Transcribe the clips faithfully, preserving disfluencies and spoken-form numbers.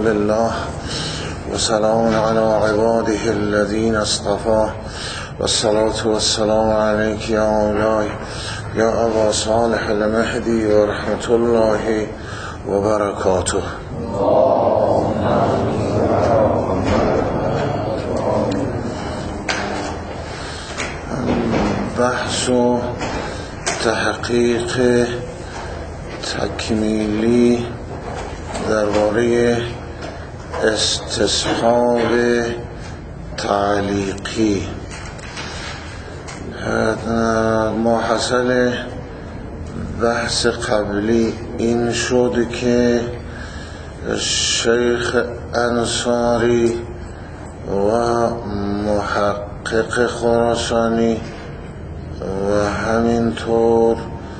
لله وسلام على عباده الذين اصطفى والصلاة والسلام عليك يا مولاي يا أبا صالح المهدي ورحمة الله وبركاته. بحث و تحقیق تکمیلی درباره استصحاب تعلیقی. ماحصل بحث قبلی این شد که شیخ انصاری و محقق خراسانی و همینطور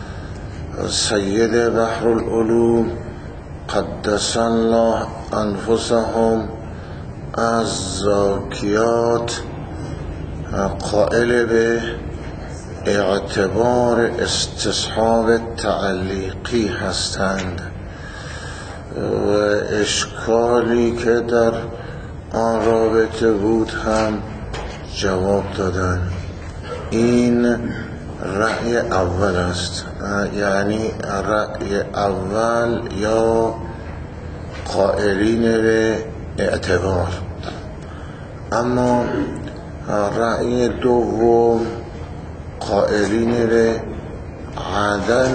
سید بحر العلوم قدس الله انفسهم از زاکیات قائل به اعتبار استصحاب تعلیقی هستند و اشکالی که در آن رابطه بود هم جواب دادن. این رأی اول است، یعنی رأی اول یا قائلین به اعتبار. اما رأی دوم قائلین به عدم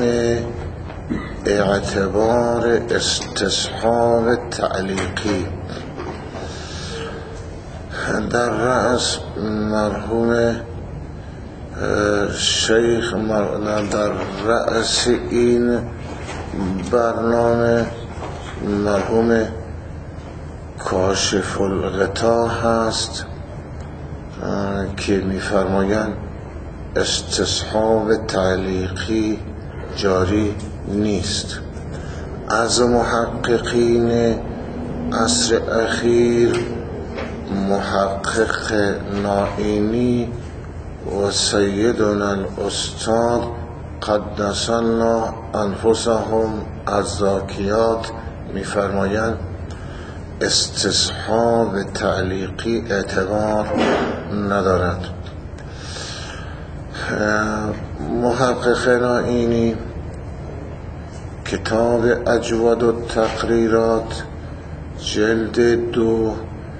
اعتبار استصحاب تعلیقی. در رأس مرحوم شیخ در رأس این برنامه مرحوم کاشف الغطا هست که می‌فرمایند استصحاب تعلیقی جاری نیست. از محققین عصر اخیر محقق نائینی و سیدنا الاستاد قدس الله انفسهم از زاکیات می‌فرمایند استصحاب تعلیقی اعتبار ندارد. محقق نائینی کتاب اجود التقریرات جلد دو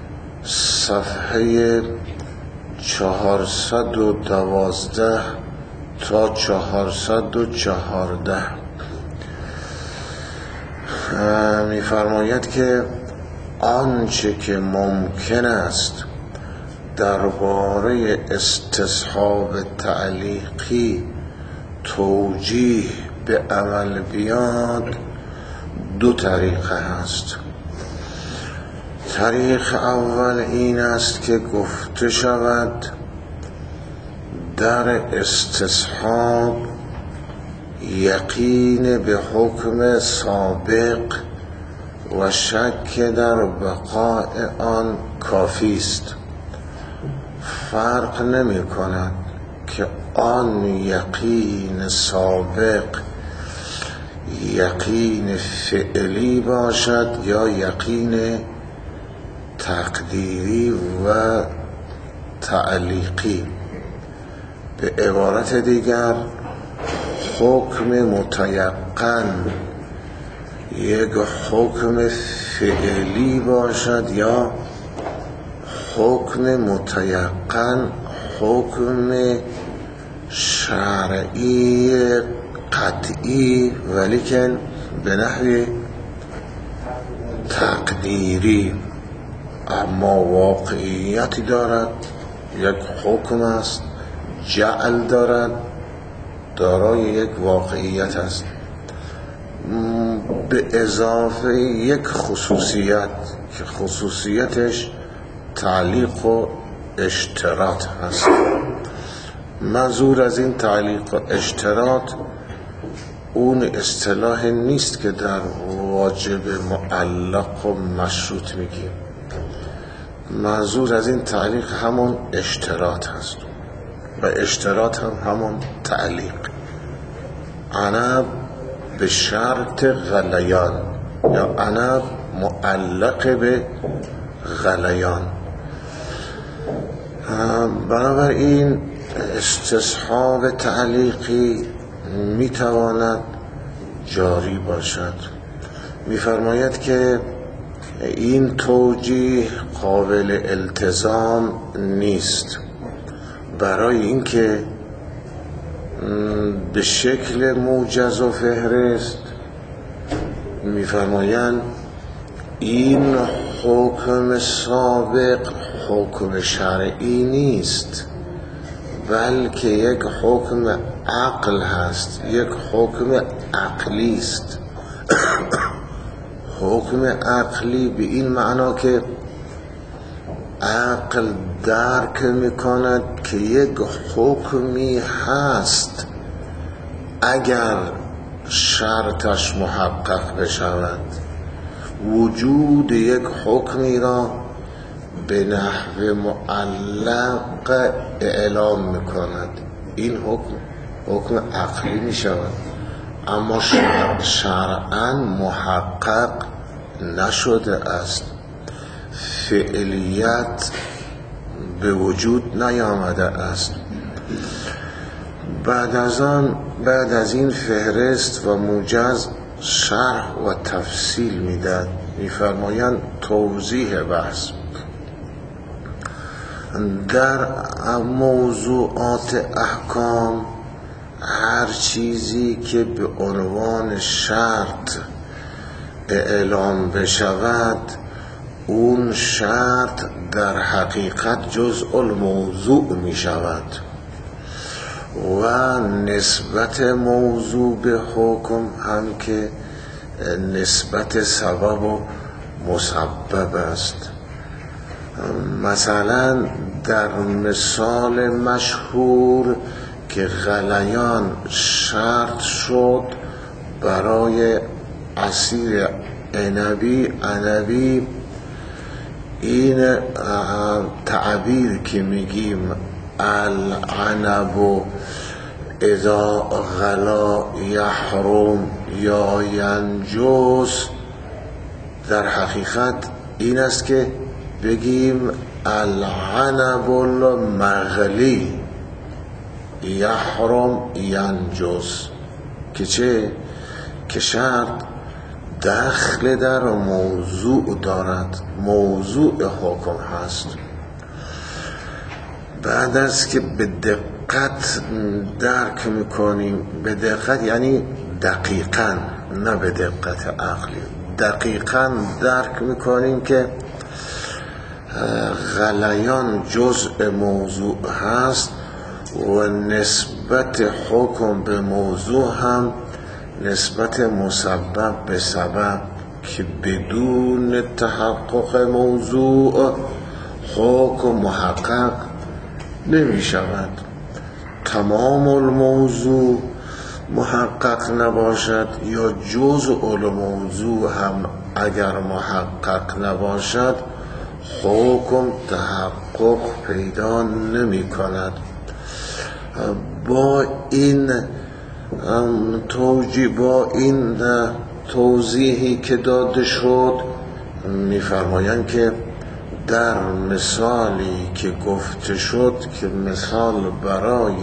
صفحه چهارصد و دوازده تا چهارصد و چهارده می‌فرماید که آنچه که ممکن است درباره استصحاب تعلیقی توجیه به عمل بیاد دو طریقه هست. طریق اول این است که گفته شود در استصحاب یقین به حکم سابق و شک در بقاء آن کافی است. فرق نمی کند که آن یقین سابق یقین فعلی باشد یا یقین تقدیری و تعلیقی. به عبارت دیگر حکم متیقن یک حکم فعلی باشد یا حکم متیقن حکم شرعی قطعی ولیکن به نحو تقدیری، اما واقعیتی دارد، یک حکم است، جعل دارد، دارای یک واقعیت است، به اضافه یک خصوصیت که خصوصیتش تعلیق و اشتراط هست. منظور از این تعلیق و اشتراط اون اصطلاح نیست که در واجب معلق و مشروط میگیم. منظور از این تعلیق همون اشتراط هست و اشتراط هم همون تعلیق. عنب به شرط غلیان یا عنب معلق به غلیان. بنابراین استصحاب تعلیقی میتواند جاری باشد. میفرماید که این توجیه قابل التزام نیست، برای اینکه به شکل موجز و فهرست میفرمایند این حکم سابق حکم شرعی نیست، بلکه یک حکم عقل هست، یک حکم عقلی است. حکم عقلی به این معنا که عقل درک میکند که یک حکمی هست اگر شرطش محقق بشود، وجود یک حکمی را به نحو معلق اعلام میکند. این حکم حکم عقلی میشود، اما شرعاً محقق نشده است، فعلیت به وجود نیامده است. بعد از آن بعد از این فهرست و موجز شرح و تفصیل میدن. میفرمایند توضیح بحث در موضوعات احکام، هر چیزی که به عنوان شرط اعلام بشود، اون شرط در حقیقت جزء الموضوع می شود و نسبت موضوع به حکم هم که نسبت سبب و مسبب است. مثلا در مثال مشهور که غلیان شرط شد برای عصیر عنبی عنبی، این تعبیر که میگیم العنب اذا غلا یحرم یا ینجس، در حقیقت این است که بگیم العنب المغلی یحرم ینجس، که چه؟ که شرط دخل در موضوع دارد، موضوع حکم هست. بعد از که به دقت درک میکنیم، به دقت یعنی دقیقاً، نه به دقت عقلی، دقیقاً درک میکنیم که غلیان جزء موضوع هست و نسبت حکم به موضوع هم نسبت مسبب به سبب، که بدون تحقق موضوع حکم محقق نمی شود. تمام الموضوع محقق نباشد یا جزء الموضوع هم اگر محقق نباشد، حکم تحقق پیدا نمی کند. با این توجیه، با این توضیحی که داده شد، می‌فرمایند که در مثالی که گفته شد که مثال برای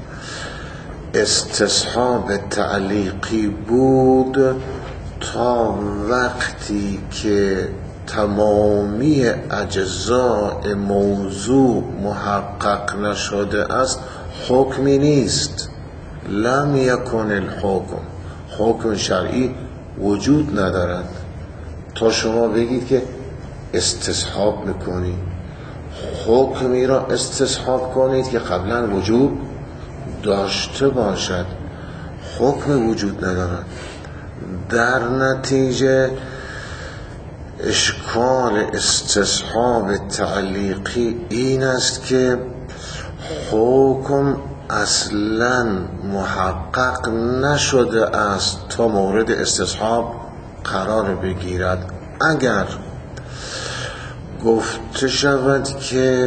استصحاب تعلیقی بود، تا وقتی که تمامی اجزاء موضوع محقق نشده است حکمی نیست. لم یکن الحکم، حکم شرعی وجود ندارد تا شما بگید که استصحاب میکنید، حکمی را استصحاب کنید که قبلا وجود داشته باشد. حکم وجود ندارد. در نتیجه اشکال استصحاب تعلیقی این است که حکم اصلا محقق نشده است تا مورد استصحاب قرار بگیرد. اگر گفته شود که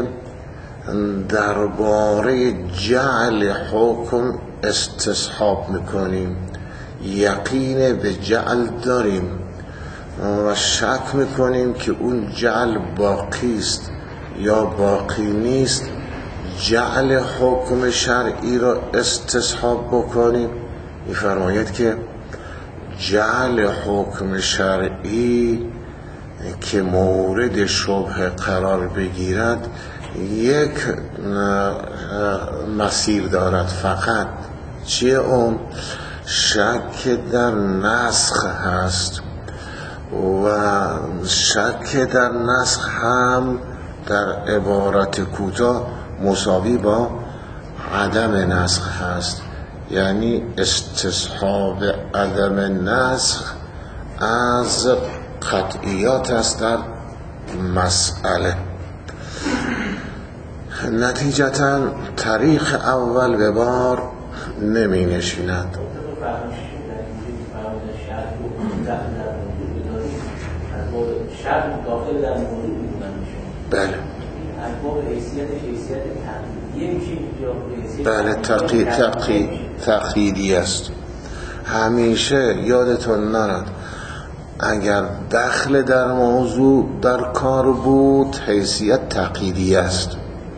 درباره جعل حکم استصحاب میکنیم، یقین به جعل داریم، و شک میکنیم که اون جعل باقی است یا باقی نیست، جعل حکم شرعی را استصحاب بکنیم. میفرماید که جعل حکم شرعی که مورد شبهه قرار بگیرد یک مسیر دارد فقط. چیه اون؟ شک در نسخ هست و شک در نسخ هم در عبارت کوتاه مساوی با عدم نسخ هست، یعنی استصحاب عدم نسخ از قطعیات است در مسئله. نتیجتا طریق اول به بار نمی نشیند. بله بله تقی... تقی... تقییدی است. همیشه یادتون نرد اگر دخل در موضوع در کار بود حیثیت تقییدی است،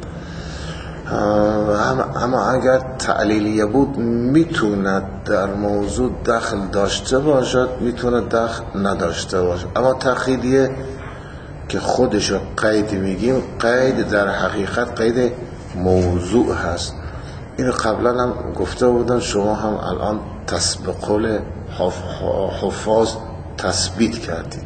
اما اگر تعلیلیه بود میتوند در موضوع دخل داشته باشد، میتوند دخل نداشته باشد. اما تقییدیه که خودشو قید میگیم، قید در حقیقت قید موضوع هست. این قبلا هم گفته بودم، شما هم الان به قول حفاظ تثبیت کردید.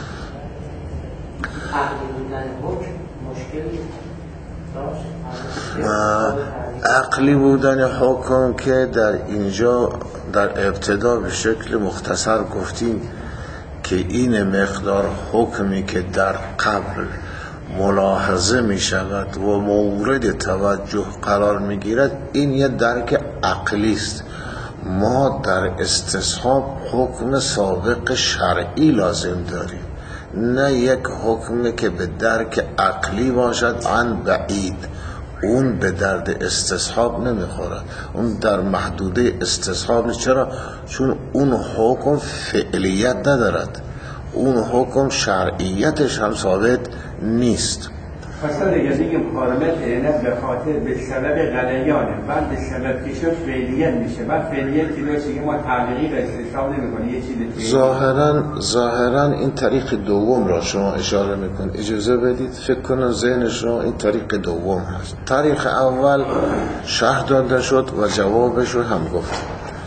عقلی بودن حکم که در اینجا در ابتدا به شکل مختصر گفتیم که این مقدار حکمی که در قبل ملاحظه می شود و مورد توجه قرار می گیرد، این یه درک عقلی است. ما در استصحاب حکم سابق شرعی لازم داریم، نه یک حکمی که به درک عقلی باشد عن بعید. اون به درد استصحاب نمیخوره، اون در محدوده استصحاب نیست. چرا؟ چون اون حکم فعلیت ندارد، اون حکم شرعیتش هم ثابت نیست. فصل دیگه که محارمت اینت به خاطر به سبب غلیانه، بعد به سبب که شد فعلیت میشه، بعد فعلیت که داشته که ما تعلیقی به استصحاب نمیکنه یه چیز ظاهرا ظاهرا این طریق دوم را شما اشاره میکن. اجازه بدید فکر کنم ذهن شما این طریق دوم هست. طریق اول شرح داده شد و جوابش رو هم گفت.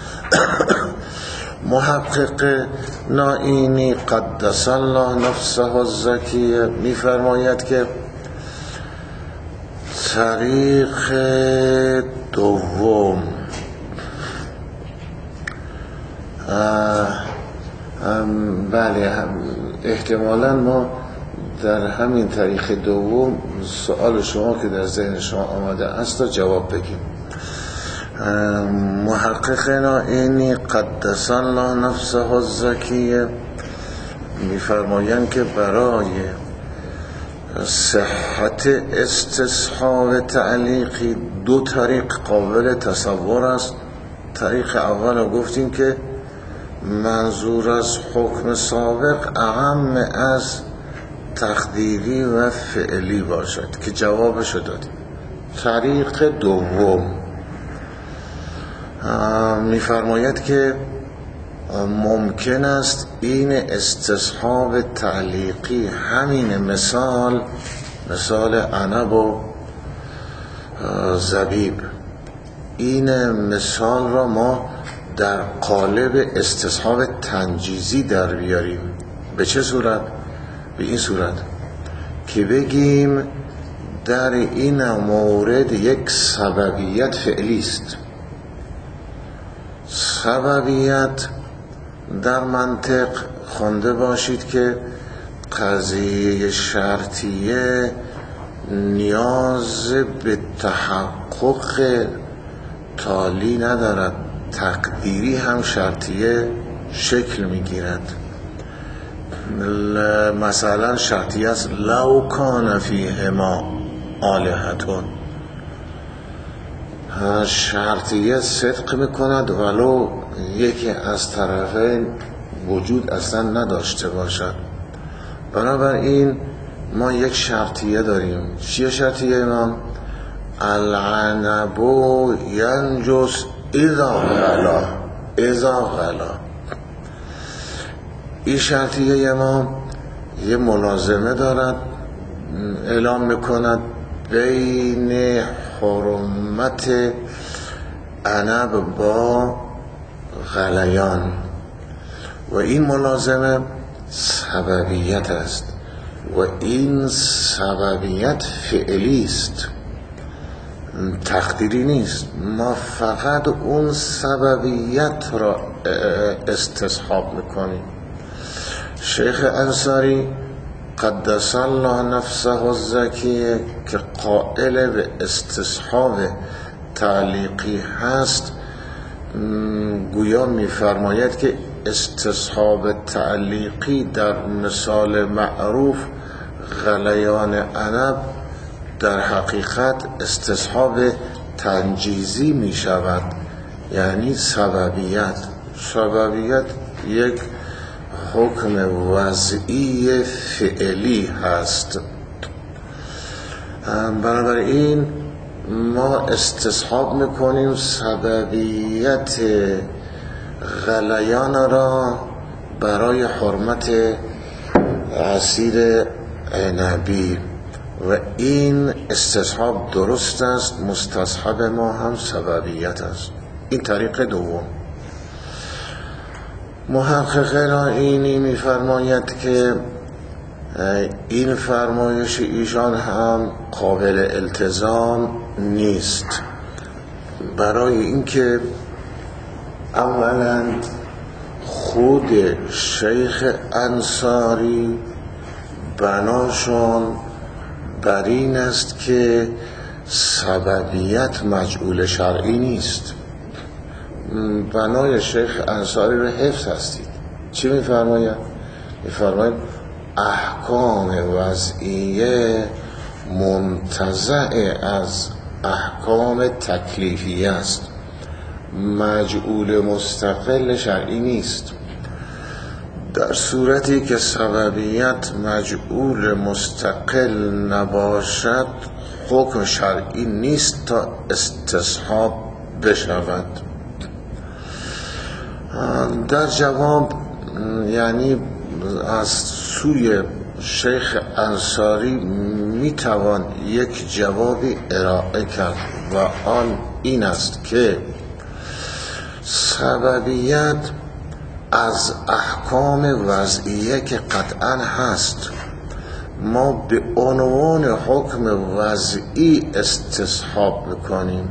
محقق نائینی قدس الله نفسه الزکیه میفرماید که طریق دوم بله احتمالا ما در همین طریق دوم سوال شما که در ذهن شما آمده است تا جواب بگیم. محقق نائینی قدس الله نفسه الزکیه میفرمایند که برای صحت استصحاب تعلیقی دو طریق قابل تصور است. طریق اول رو گفتیم که منظور از حکم سابق اهم از تقدیری و فعلی باشد که جوابش رو دادیم. طریق دوم میفرماید که ممکن است این استصحاب تعلیقی، همین مثال مثال عنب و زبیب، این مثال را ما در قالب استصحاب تنجیزی در بیاریم. به چه صورت؟ به این صورت که بگیم در این مورد یک سببیت فعلی است. سببیت در منطق خوانده باشید که قضیه شرطیه نیاز به تحقق تالی ندارد، تقدیری هم شرطیه شکل میگیرد. مثلا شرطیه است لو کان فیهما آلهتون، شرطیه صدق میکند ولو یکی از طرفین وجود اصلا نداشته باشد. بنابراین ما یک شرطیه داریم. چیه شرطیه امام؟ العنب ینجس اذا غلا اذا غلا. این شرطیه امام یه ملازمه دارد، اعلام میکند بین حرمت عنب با غلیان و این ملازمه سببیت است و این سببیت فعلی است، تقدیری نیست. ما فقط اون سببیت را استصحاب میکنیم. شیخ انصاری قدس الله نفسه الزکیه که قائل به استصحاب تعلیقی هست، گویا میفرماید که استصحاب تعلیقی در مثال معروف غلیان عنب در حقیقت استصحاب تنجیزی می شود، یعنی سببیت. سببیت یک حکم وضعی فعلی هست. بنابراین ما استصحاب میکنیم سببیت غلیان را برای حرمت عصیر عنبی و این استصحاب درست است. مستصحب ما هم سببیت است. این طریق دوم. محقق اینی میفرماید که این فرمایش ایشان هم قابل التزام نیست، برای اینکه اولا خود شیخ انصاری بناشون بر این است که سببیت مجعول شرعی نیست. بنای شیخ انصاری رو حفظ هستید. چی میفرماید؟ میفرماید احکام وضعیه منتزع از احکام تکلیفی است، مجعول مستقل شرعی نیست. در صورتی که سببیت مجعول مستقل نباشد حکم شرعی نیست تا استصحاب بشود. در جواب یعنی از سوی شیخ انصاری میتوان یک جوابی ارائه کرد و آن این است که سببیت از احکام وضعیه که قطعا هست، ما به عنوان حکم وضعی استصحاب میکنیم.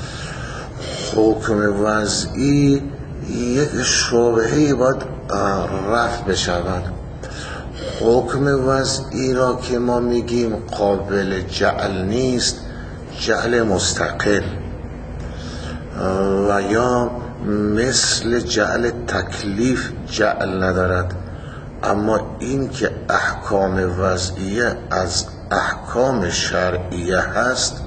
حکم وضعی یک شبهه‌ای باید رفع بشود. حکم وضعی را که ما میگیم قابل جعل نیست، جعل مستقل و یا مثل جعل تکلیف جعل ندارد. اما این که احکام وضعیه از احکام شرعیه هست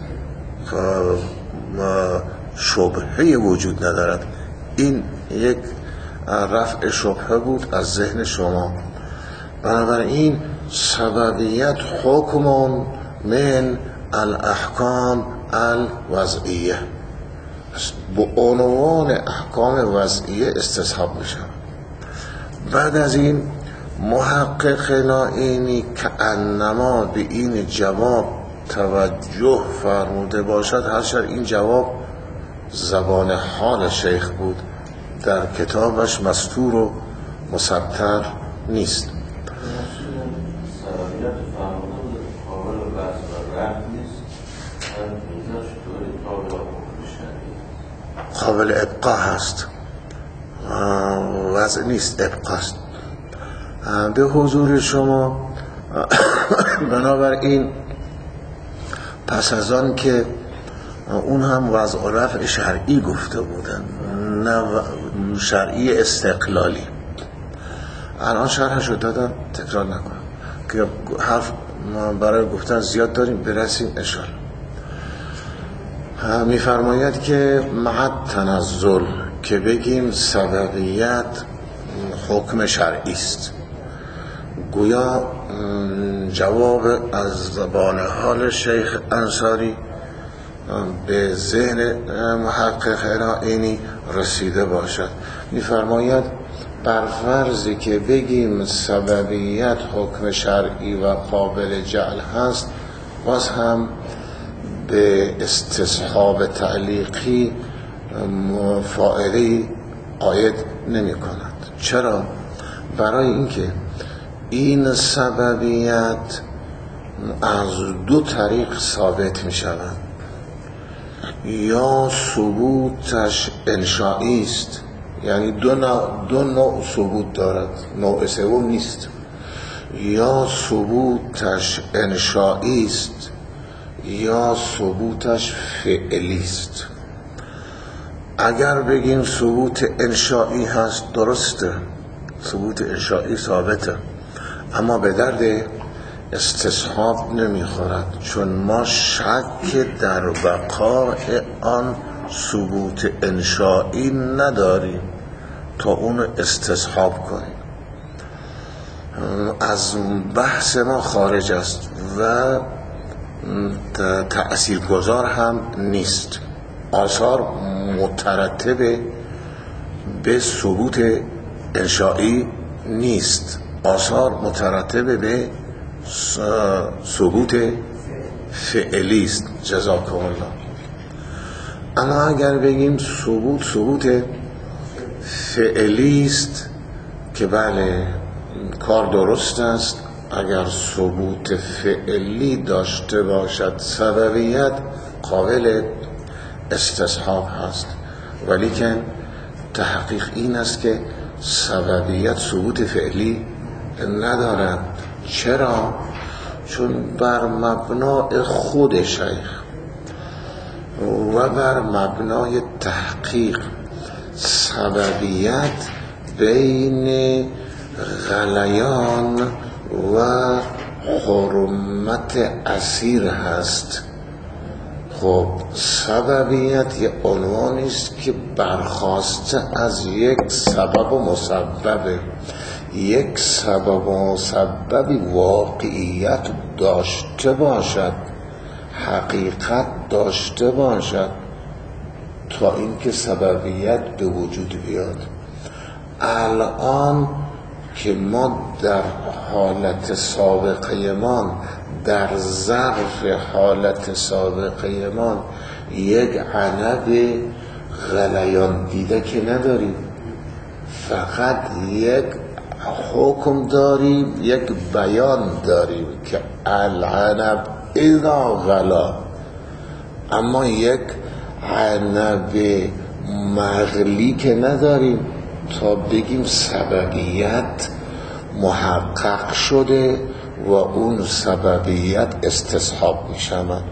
شبهه وجود ندارد. این یک رفع شبهه بود از ذهن شما. بنابراین سببیت حکم من الاحکام الوضعیه، به عنوان احکام وضعیه استصحاب میشه. بعد از این محقق نائینی که انما به این جواب توجه فرموده باشد، هرچند این جواب زبان حال شیخ بود، در کتابش مستور و مسطر نیست. قابل ابقا هست، وضع نیست، ابقاست. به حضور شما بنابراین پس از آن که اون هم وضع و رفع شرعی گفته بودن، نه شرعی استقلالی، الان شرحش رو دادم، تکرار نکنم که حرف برای گفتن زیاد داریم، برسیم انشاءالله. میفرماید که مع تنزل که بگیم سببیت حکم شرعی است. گویا جواب از زبان حال شیخ انصاری به ذهن محقق عینی رسیده باشد. می‌فرماید بر فرضی که بگیم سببیت حکم شرعی و قابل جعل هست، باز هم به استصحاب تعلیقی فائده‌ای عاید نمی کند. چرا؟ برای اینکه این سببیت از دو طریق ثابت می شود. یا ثبوتش انشائی است، یعنی دو نوع, دو نوع ثبوت دارد، نوع سوم نیست. یا ثبوتش انشائی است یا ثبوتش فعلی است. اگر بگیم ثبوت انشائی هست، درسته، ثبوت انشائی ثابته، اما به درد استصحاب نمیخورد، چون ما شک در بقاء آن ثبوت انشائی نداریم تا اون استصحاب کنیم. از بحث ما خارج است و تأثیرگذار هم نیست. آثار مترتب به ثبوت انشائی نیست، آثار مترتب به ثبوت فعلی است. جزاکم الله. اما اگر بگیم ثبوت ثبوت فعلی است، که بله کار درست است، اگر ثبوت فعلی داشته باشد سببیت قابل استصحاب هست، ولیکن تحقیق این است که سببیت ثبوت فعلی ندارد. چرا؟ چون بر مبنای خود شیخ و بر مبنای تحقیق سببیت بین غلیان و حرمت اسیر هست. خب سببیت یک عنوانی است که برخواسته از یک سبب و مسببه. یک سبب و مسببی واقعیت داشته باشد، حقیقت داشته باشد، تا اینکه سببیت به وجود بیاد. الان که ما در حالت سابقه ما، در ظرف حالت سابقه ما یک عنب غلیان دیده که نداریم، فقط یک حکم داریم، یک بیان داریم که العنب اذا غلا، اما یک عنب مغلی که نداریم تا بگیم سببیت محقق شده و اون سببیت استصحاب می شود.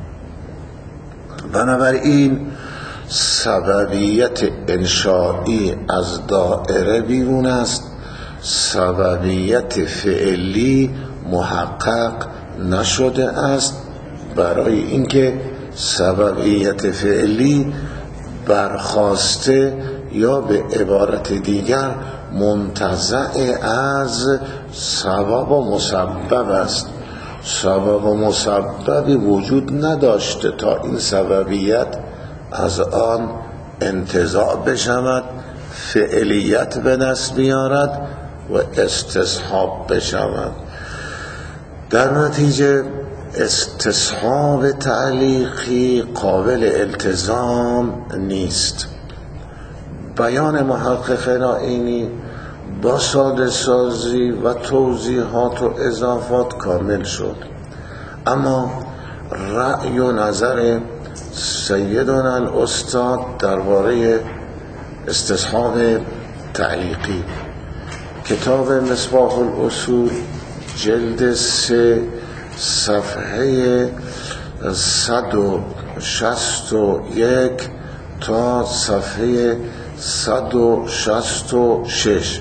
بنابراین سببیت انشائی از دائره بیرون است، سببیت فعلی محقق نشده است، برای اینکه سببیت فعلی برخواسته یا به عبارت دیگر منتزع از سبب و مسبب است. سبب و مسببی وجود نداشته تا این سببیت از آن انتزاع بشود، فعلیت به دست بیارد و استصحاب بشود. در نتیجه استصحاب تعلیقی قابل التزام نیست. بیان محقق عینی با ساده سازی و توضیحات و اضافات کامل شد، اما رأی و نظر سیدنا الاستاد درباره استصحاب تعلیقی، کتاب مصباح الاصول جلد سه صفحه صد و شصت و یک تا صفحه صد و شصت و شش.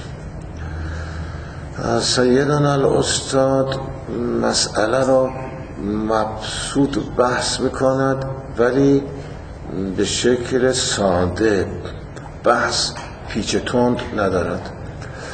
سیدنا الاستاد مسئله را مبسوط بحث میکند، ولی به شکل ساده، بحث پیچ تند ندارد.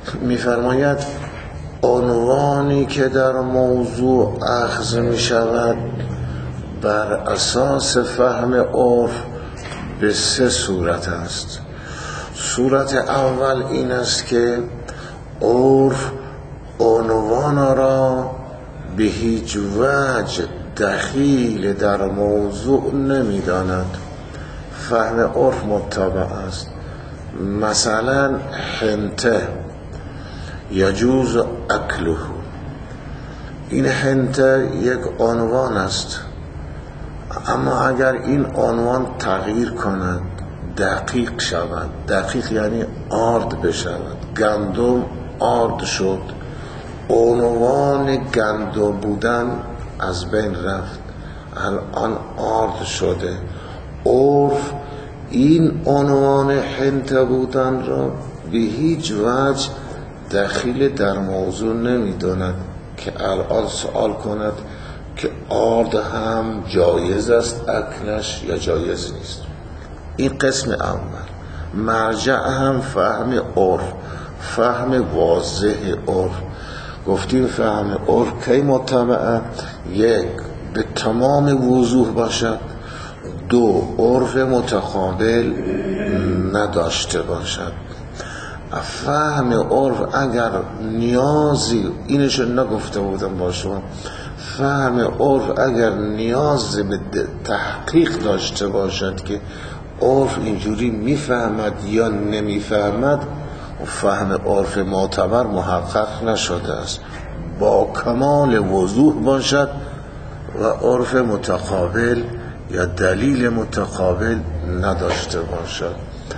می‌فرماید عنوانی که در موضوع اخذ می شود بر اساس فهم عرف به سه صورت است. صورت اول این است که عرف عنوان را به هیچ وجه دخیل در موضوع نمی داند. فهم عرف متبع است. مثلا حنطه یجوز اکله، این حنطه یک عنوان است، اما اگر این عنوان تغییر کند، دقیق شود، دقیق یعنی آرد بشود، گندم آرد شد، عنوان گندم بودن از بین رفت، الان آرد شده. عرف این عنوان حنطه بودن را به هیچ وجه دخیل در موضوع نمی داند که الان سوال کند که آرد هم جایز است اکنش یا جایز نیست. این قسم اول. مرجع هم فهم عرف، فهم واضح عرف. گفتیم فهم عرف کی متبعه؟ یک، به تمام وضوح باشد. دو، عرف متقابل نداشته باشد. فهم عرف اگر نیازی، اینشو نگفته بودم با شما، فهم عرف اگر نیازی به تحقیق داشته باشد که عرف اینجوری میفهمد یا نمیفهمد، فهم عرف معتبر محقق نشده است. با کمال وضوح باشد و عرف متقابل یا دلیل متقابل نداشته باشد.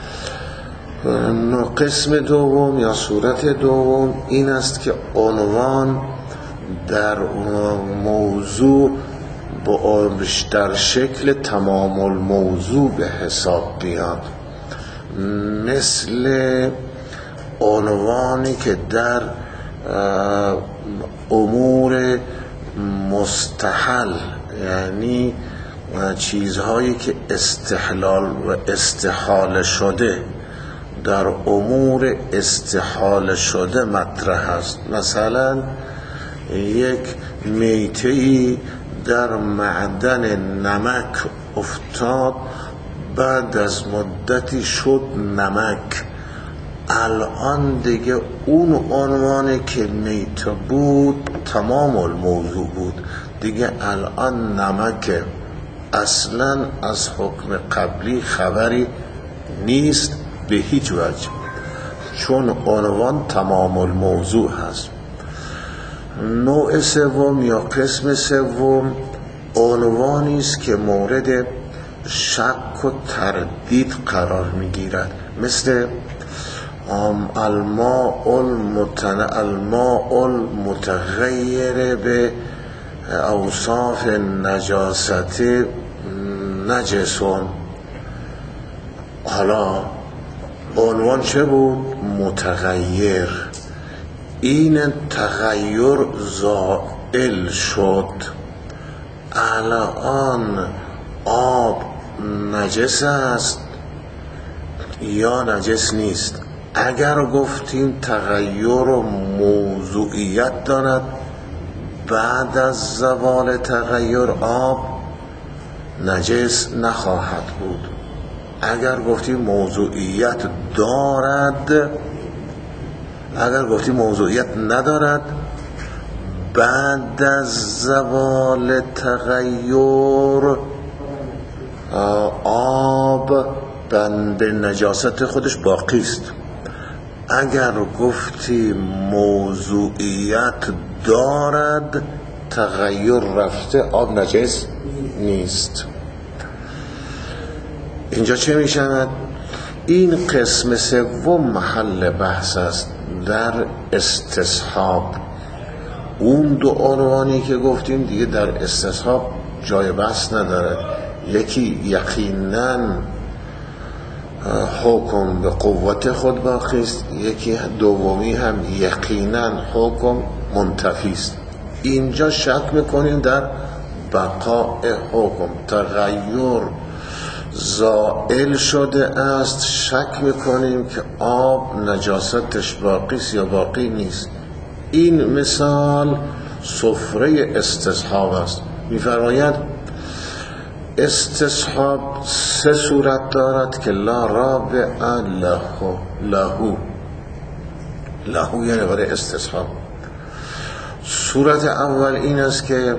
قسم دوم یا صورت دوم این است که عنوان در موضوع در شکل تمام الموضوع به حساب بیاد، مثل عنوانی که در امور مستحل، یعنی چیزهایی که استحلال و استحاله شده، در امور استحاله شده مطرح است. مثلا یک میتهی در معدن نمک افتاد، بعد از مدتی شد نمک، الان دیگه اون عنوانی که میته بود تمام الموضوع بود، دیگه الان نمک، اصلا از حکم قبلی خبری نیست به هیچ وجه، چون عنوان تمام الموضوع هست. نوع سوم یا قسم سوم عنوانی است که مورد شک و تردید قرار میگیرد، مثل الماء المتن الماء المتغیر به اوصاف نجاست نجسون. حالا عنوان چه بود؟ متغیر. این تغییر زائل شد، الان آب نجس است یا نجس نیست. اگر گفتیم تغییر و موضوعیت دارد، بعد از زوال تغییر آب نجس نخواهد بود. اگر گفتیم موضوعیت دارد، اگر گفتیم موضوعیت ندارد، بعد از زوال تغییر آب به نجاست خودش باقی است. اگر گفتیم موضوعیت دارد، تغییر رفته، آب نجس نیست. اینجا چه می شود؟ این قسم سوم محل بحث است در استصحاب. اون دو عنوانی که گفتیم دیگه در استصحاب جای بحث نداره. یکی یقینا حکم به قوت خود باقی است، یکی دومی هم یقینا حکم منتفی است. اینجا شک میکنیم در بقاء حکم. تغییر زائل شده است، شک میکنیم که آب نجاستش باقی است یا باقی نیست. این مثال سفره استصحاب است. میفرماید استصحاب سه صورت دارد که لا رابع لهو لهو لهو یعنی برای استصحاب. صورت اول این است که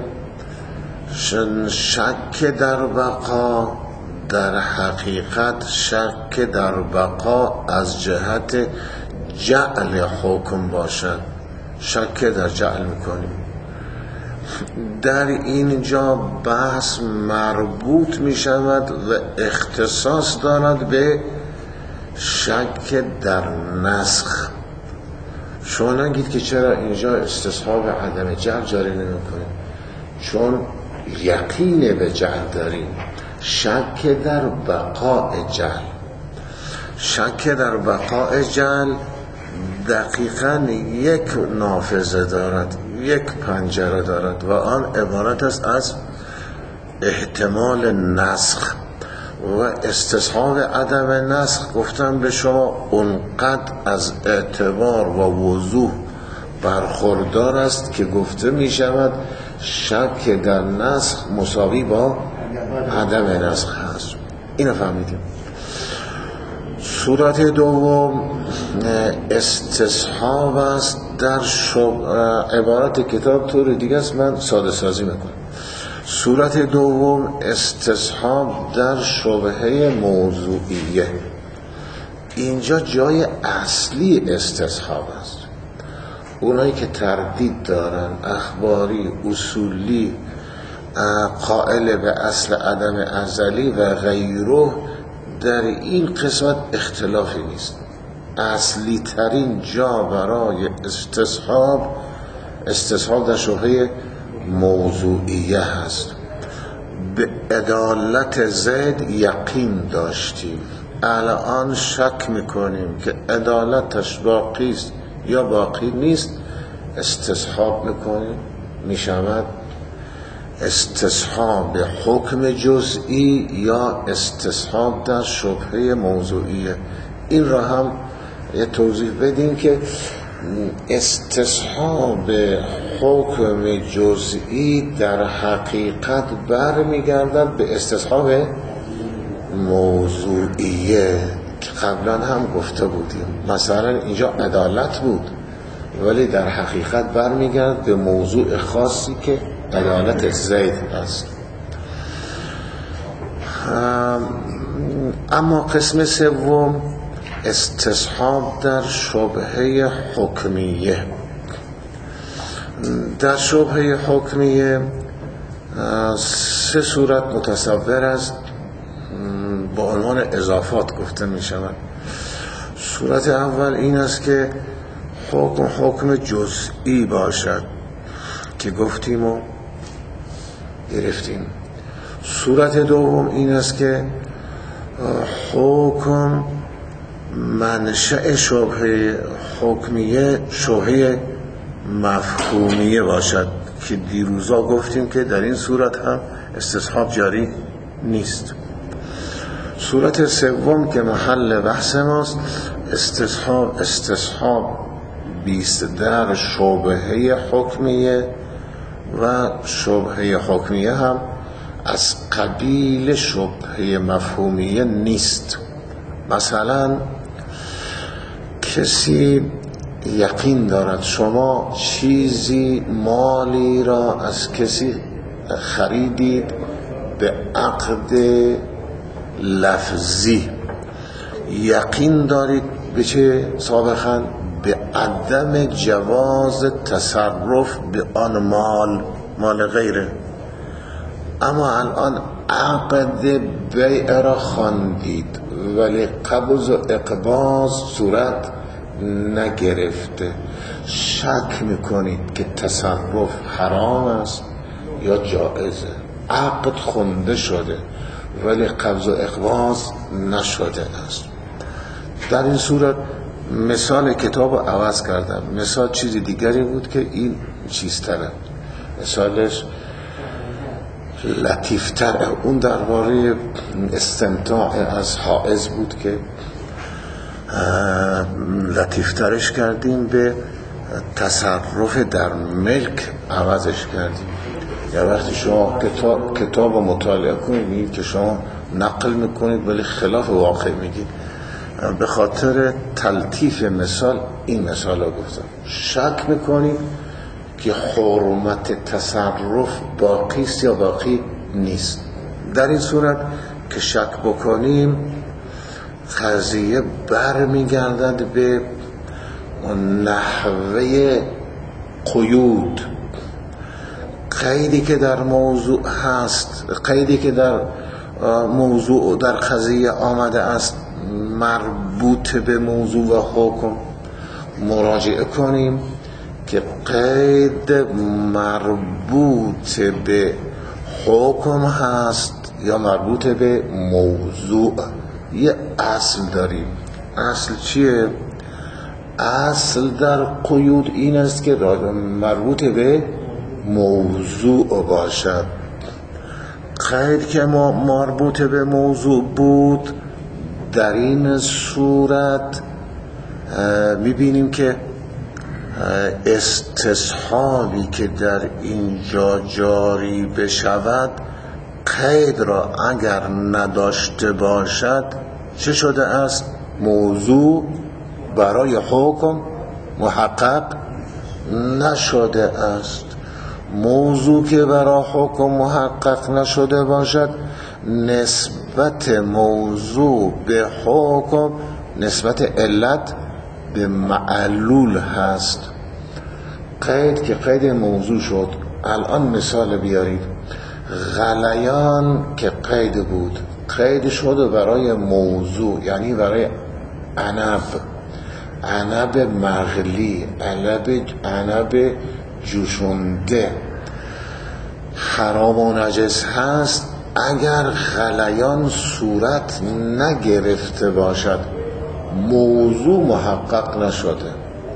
شک در بقا در حقیقت شک در بقا از جهت جعل حکم باشد. شک در جعل میکنیم. در اینجا بحث مربوط می شود و اختصاص دارد به شک در نسخ. شما نگید که چرا اینجا استصحاب عدم جعل جاری نمی کنیم، چون یقین به جعل داریم. شک در بقاء جعل، شک در بقاء جعل دقیقاً یک نافذه دارد، یک پنجره دارد و آن عبارت است از احتمال نسخ. و استصحاب عدم نسخ گفتم به شما اونقدر از اعتبار و وضوح برخوردار است که گفته می شود شک در نسخ مساوی با عدم نسخ هست. اینو فهمیدیم. صورت دوم استصحاب است در شب... عبارت کتاب طور دیگه است، من ساده سازی میکنم. صورت دوم استصحاب در شبهه موضوعیه. اینجا جای اصلی استصحاب است. اونایی که تردید دارن، اخباری، اصولی، قائل به اصل عدم ازلی و غیره، در این قسمت اختلافی نیست. اصلی ترین جا برای استصحاب استصحاب در شبهه موضوعیه هست. به عدالت زید یقین داشتیم، الان شک میکنیم که عدالتش باقی است یا باقی نیست، استصحاب میکنیم. میشود استصحاب حکم جزئی یا استصحاب در شبهه موضوعیه. این را هم یه توضیح بدیم که استصحاب حکم جزئی در حقیقت برمیگردد به استصحاب موضوعیه که قبلا هم گفته بودیم. مثلا اینجا عدالت بود ولی در حقیقت برمیگرد به موضوع خاصی که عدالت زید است. اما قسم سوم استصحاب در شبهه حکمیه. در شبهه حکمیه سه صورت متصور است، با عنوان اضافات گفته می شود. صورت اول این است که حکم حکم جزئی باشد که گفتیم و گرفتیم. صورت دوم این است که حکم منشأ شبهه حکمیه شبهه مفهومیه باشد که دیروزا گفتیم که در این صورت هم استصحاب جاری نیست. صورت سوم که محل بحث ماست استصحاب استصحاب بیست در شبهه حکمیه و شبهه حکمیه هم از قبیل شبهه مفهومیه نیست. مثلا کسی یقین دارد شما چیزی مالی را از کسی خریدید به عقد لفظی، یقین دارید به چه سابقا؟ به عدم جواز تصرف به آن مال، مال غیره. اما الان عقد بیع را خواندید ولی قبض و اقباض صورت نگرفته، شک میکنید که تصرف حرام است یا جائزه. عقد خونده شده ولی قبض و اقباض نشده است. در این صورت مثال کتاب رو عوض کردم، مثال چیز دیگری بود که این چیزتره. مثالش لطیفتر. اون درباره استمتاع از حائز بود که لطیفترش کردیم، به تصرف در ملک عوضش کردیم. یا وقتی شما کتاب, کتاب رو مطالعه کنید که شما نقل میکنید ولی خلاف واقع میگید، به خاطر تلطیف مثال این مثال رو گفتم. شک میکنید که حرمت تصرف باقی است یا باقی نیست. در این صورت که شک بکنیم قضیه برمیگردد به نحوه قیود. قیدی که در موضوع هست، قیدی که در موضوع در قضیه آمده است مربوط به موضوع و حکم، مراجعه کنیم که قید مربوط به حکم هست یا مربوط به موضوع. یه اصل داریم. اصل چیه؟ اصل در قیود این است که مربوط به موضوع باشد. قید که ما مربوط به موضوع بود، در این صورت میبینیم که استصحابی که در اینجا جاری بشود قید را اگر نداشته باشد چه شده است؟ موضوع برای حکم محقق نشده است. موضوع که برای حکم محقق نشده باشد، نسبت موضوع به حکم نسبت علت به معلول هست. قید که قید موضوع شد. الان مثال بیارید. غلیان که قید بود، قید شد برای موضوع، یعنی برای عنب، عنب مغلی، عنب عنب جوشنده. حرام و نجس هست اگر غلیان صورت نگرفته باشد، موضوع محقق نشده.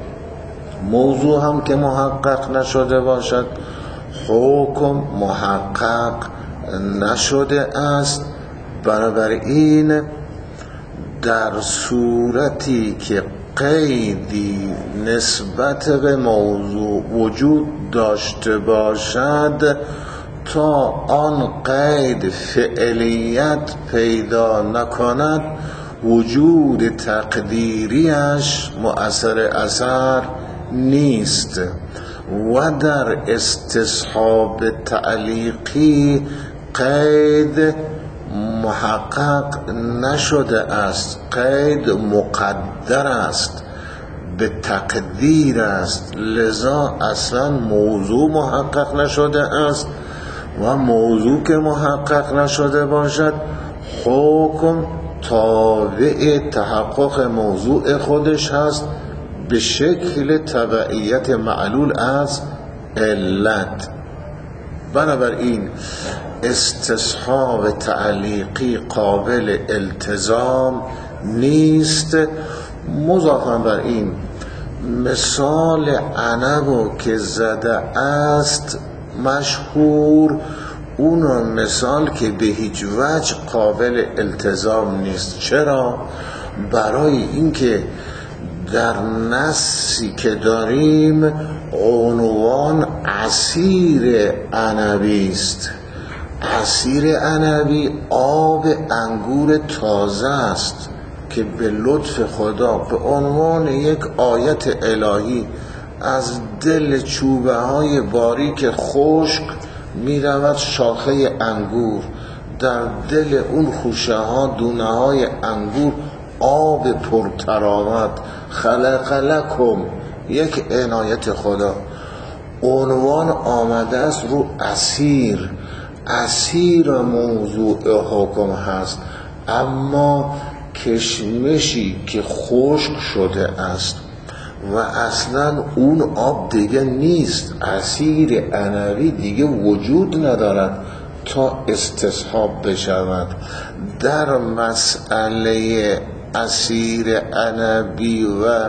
موضوع هم که محقق نشده باشد، حکم محقق نشده است. بنابراین در صورتی که قیدی نسبت به موضوع وجود داشته باشد، تا آن قید فعلیت پیدا نکند وجود تقدیریش مؤثر اثر نیست. و در استصحاب تعلیقی قید محقق نشده است، قید مقدر است، به تقدیر است، لذا اصلا موضوع محقق نشده است. و موضوع که محقق نشده باشد، حکم تابع تحقق موضوع خودش هست به شکل تبعیت معلول از علت. بنابراین استصحاب تعلیقی قابل التزام نیست. مضافاً بر این مثال عنبو که زده است مشهور، اون مثال که به هیچ وجه قابل التزام نیست. چرا؟ برای اینکه در نصی که داریم عنوان عصیر عنبی است. عصیر عنبی آب انگور تازه است که به لطف خدا به عنوان یک آیت الهی از دل چوبه های باریک خشک می رود شاخه انگور، در دل اون خوشه ها دونه های انگور آب پرتر آمد. خلق لکم، یک عنایت خدا. عنوان آمده است رو عصیر. عصیر موضوع حکم هست، اما کشمشی که خشک شده است و اصلا اون آب دیگه نیست، عصیر عنبی دیگه وجود ندارد تا استصحاب بشود. در مسئله عصیر عنبی و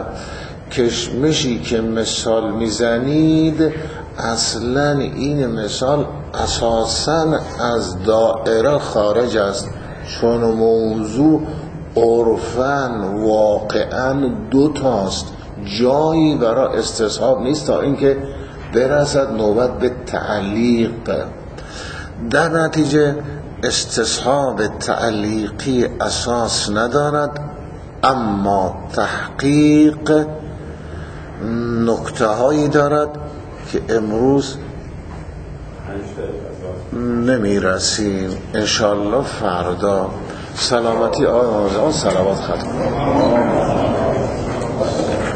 کشمشی که مثال میزنید، اصلا این مثال اساساً از دائره خارج است، چون موضوع عرفاً واقعاً دو تاست، جایی برای استصحاب نیست تا اینکه برسد نوبت به تعلیق. در نتیجه استصحاب تعلیقی اساس ندارد، اما تحقیق نکته هایی دارد که امروز نمی رسیم. انشالله فردا. سلامتی آقای آن سلامت ختم.